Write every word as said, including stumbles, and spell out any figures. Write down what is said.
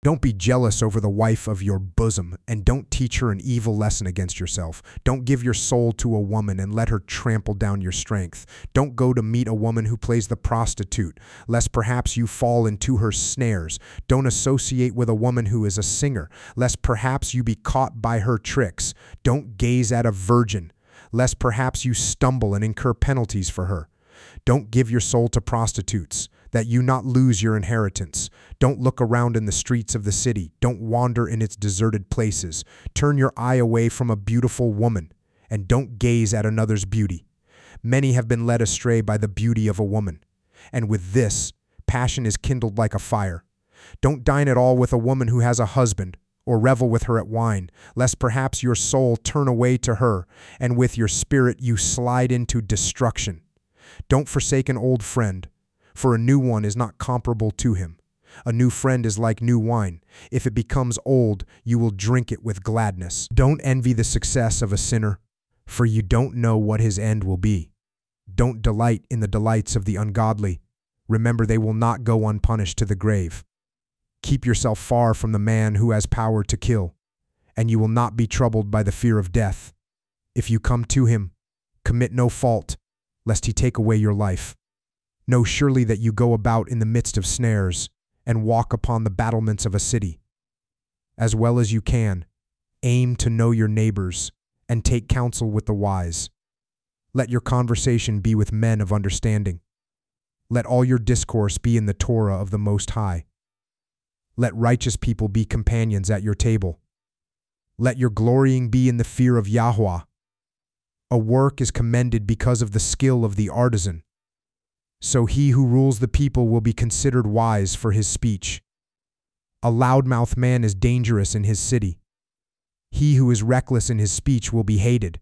Don't be jealous over the wife of your bosom, and don't teach her an evil lesson against yourself. Don't give your soul to a woman and let her trample down your strength. Don't go to meet a woman who plays the prostitute, lest perhaps you fall into her snares. Don't associate with a woman who is a singer, lest perhaps you be caught by her tricks. Don't gaze at a virgin, lest perhaps you stumble and incur penalties for her. Don't give your soul to prostitutes, that you not lose your inheritance. Don't look around in the streets of the city. Don't wander in its deserted places. Turn your eye away from a beautiful woman, and don't gaze at another's beauty. Many have been led astray by the beauty of a woman, and with this, passion is kindled like a fire. Don't dine at all with a woman who has a husband, or revel with her at wine, lest perhaps your soul turn away to her, and with your spirit you slide into destruction. Don't forsake an old friend, for a new one is not comparable to him. A new friend is like new wine. If it becomes old, you will drink it with gladness. Don't envy the success of a sinner, for you don't know what his end will be. Don't delight in the delights of the ungodly. Remember, they will not go unpunished to the grave. Keep yourself far from the man who has power to kill, and you will not be troubled by the fear of death. If you come to him, commit no fault, lest he take away your life. Know surely that you go about in the midst of snares, and walk upon the battlements of a city. As well as you can, aim to know your neighbors, and take counsel with the wise. Let your conversation be with men of understanding. Let all your discourse be in the Torah of the Most High. Let righteous people be companions at your table. Let your glorying be in the fear of Yahweh. A work is commended because of the skill of the artisan. So he who rules the people will be considered wise for his speech. A loudmouth man is dangerous in his city. He who is reckless in his speech will be hated.